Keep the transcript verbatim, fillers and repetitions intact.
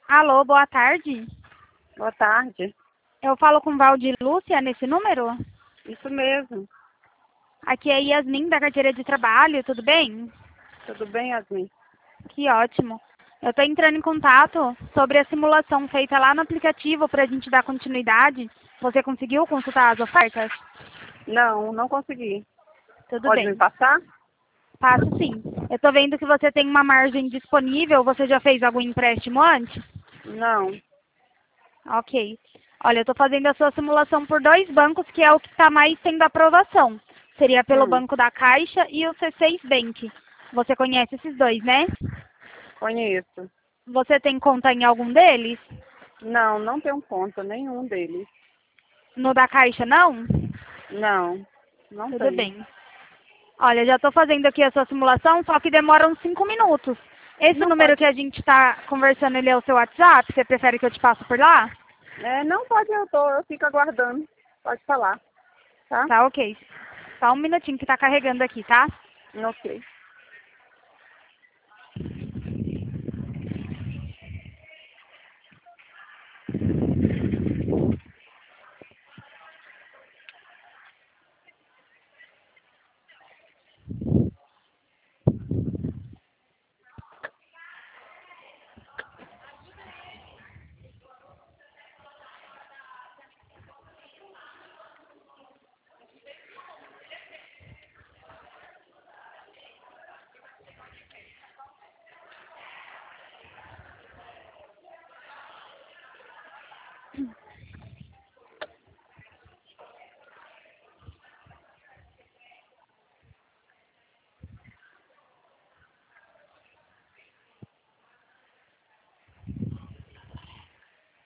Alô, boa tarde. Boa tarde. Eu falo com Valdir Lúcia nesse número? Isso mesmo. Aqui é Yasmin da carteira de trabalho, tudo bem? Tudo bem, Yasmin? Que ótimo. Eu estou entrando em contato sobre a simulação feita lá no aplicativo para a gente dar continuidade. Você conseguiu consultar as ofertas? Não, não consegui. Tudo Pode me bem. passar? Passo sim. Eu estou vendo que você tem uma margem disponível. Você já fez algum empréstimo antes? Não. Ok. Olha, eu estou fazendo a sua simulação por dois bancos, que é o que está mais tendo aprovação. Seria pelo Hum, Banco da Caixa e o C seis Bank. Você conhece esses dois, né? conheço. Você tem conta em algum deles? Não, não tenho conta, nenhum deles. No da Caixa, não? Não, não Tudo tenho. bem. Olha, já estou fazendo aqui a sua simulação, só que demora uns cinco minutos. Esse Não número pode. que a gente está conversando, ele é o seu WhatsApp? Você prefere que eu te passe por lá? É, não pode, eu tô, eu fico aguardando. Pode falar, tá? Tá, ok. Só um minutinho que está carregando aqui, tá? Ok.